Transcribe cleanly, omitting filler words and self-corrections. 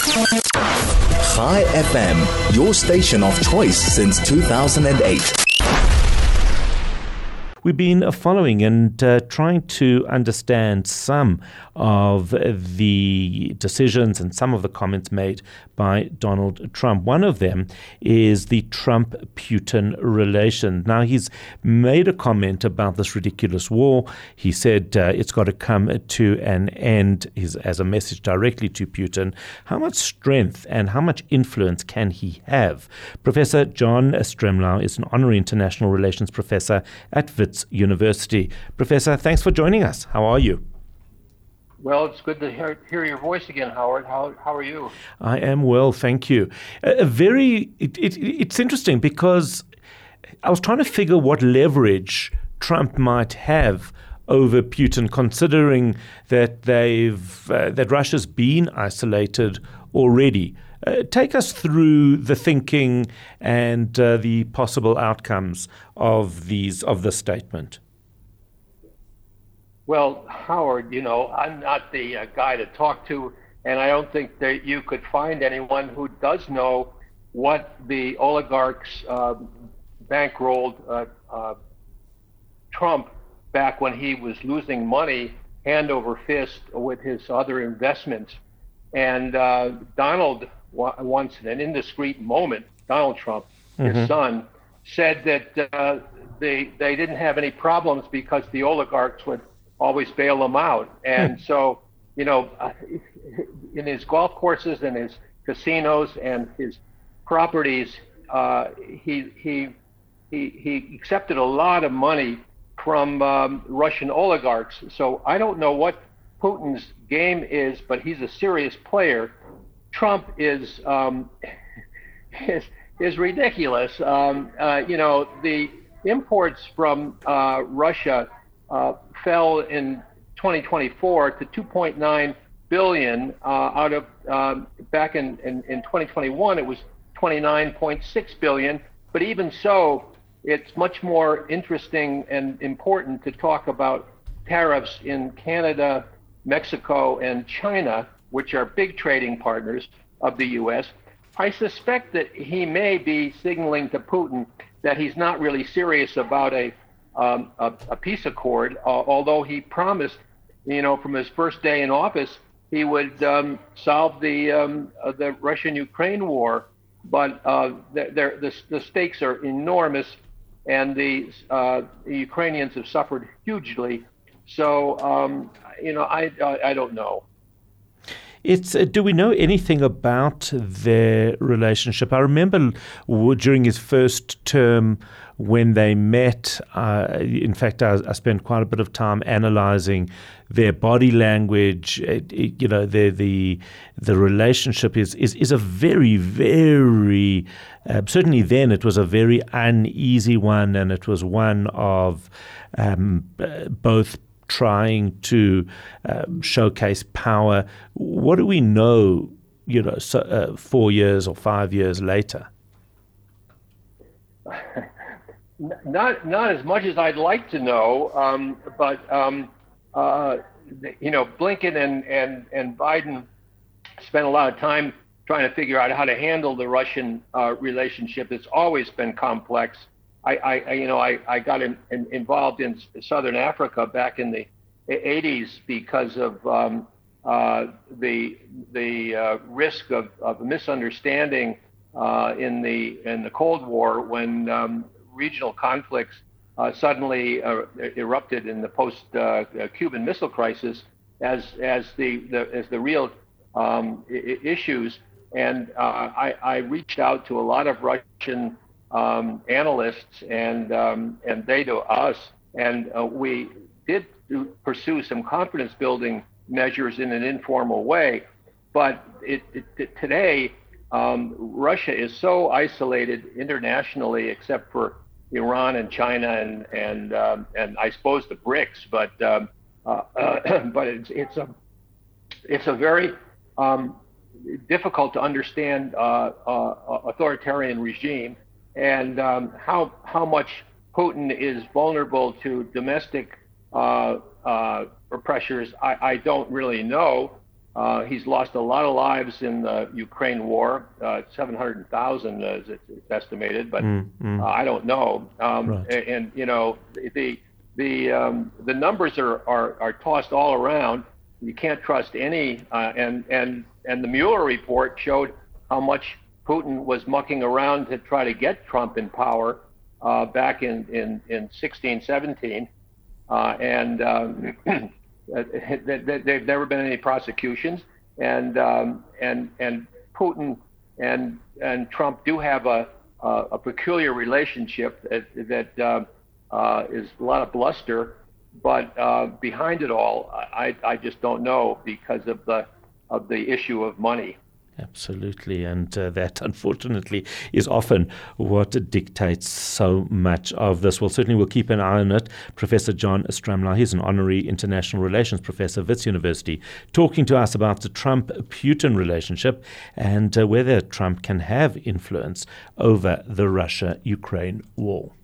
Chai FM, your station of choice since 2008. We've been following and trying to understand some of the decisions and some of the comments made by Donald Trump. One of them is the Trump-Putin relation. Now, he's made a comment about this ridiculous war. He said it's got to come to an end as a message directly to Putin. How much strength and how much influence can he have? Professor John Stremlau is an honorary international relations professor at Wits University. Professor, thanks for joining us. How are you? Well, it's good to hear your voice again, Howard. How are you? I am well, thank you. It's interesting because I was trying to figure what leverage Trump might have over Putin, considering that that Russia's been isolated already. Take us through the thinking and the possible outcomes of this statement. Well, Howard, I'm not the guy to talk to, and I don't think that you could find anyone who does know what the oligarchs bankrolled Trump back when he was losing money hand over fist with his other investments. And Donald, once in an indiscreet moment, Donald Trump, his son, said that they didn't have any problems because the oligarchs would always bail them out. And so, in his golf courses and his casinos and his properties, he accepted a lot of money from Russian oligarchs. So I don't know what Putin's game is, but he's a serious player. Trump is ridiculous. The imports from Russia fell in 2024 to 2.9 billion out of back in 2021 it was 29.6 billion. But even so, it's much more interesting and important to talk about tariffs in Canada, Mexico, and China, which are big trading partners of the U.S. I suspect that he may be signaling to Putin that he's not really serious about a peace accord, although he promised, from his first day in office, he would solve the Russian-Ukraine war. But the stakes are enormous, and the Ukrainians have suffered hugely. So, I don't know. Do we know anything about their relationship? I remember during his first term when they met, in fact, I spent quite a bit of time analyzing their body language. The relationship is a very, very, certainly then it was a very uneasy one, and it was one of both trying to showcase power. What do we know, 4 years or 5 years later? Not as much as I'd like to know, but Blinken and Biden spent a lot of time trying to figure out how to handle the Russian relationship. It's always been complex. I got involved in Southern Africa back in the 80s because of the risk of misunderstanding in the Cold War when regional conflicts suddenly erupted in the post-Cuban Missile Crisis as the real issues. And I reached out to a lot of Russian analysts and they to us, and we did pursue some confidence building measures in an informal way. But today, Russia is so isolated internationally, except for Iran and China and I suppose the BRICS. But it's a very difficult to understand authoritarian regime, and how much Putin is vulnerable to domestic pressures, I don't really know. He's lost a lot of lives in the Ukraine war, 700,000 it's estimated, but I don't know. Right. And the numbers are tossed all around. You can't trust any. And the Mueller report showed how much Putin was mucking around to try to get Trump in power back in 16, 17. And there've never been any prosecutions, and Putin and Trump do have a peculiar relationship that is a lot of bluster, but behind it all, I just don't know because of the issue of money. Absolutely, and that, unfortunately, is often what dictates so much of this. Well, certainly we'll keep an eye on it. Professor John Stramlau, he's an honorary international relations professor at Wits University, talking to us about the Trump-Putin relationship and whether Trump can have influence over the Russia-Ukraine war.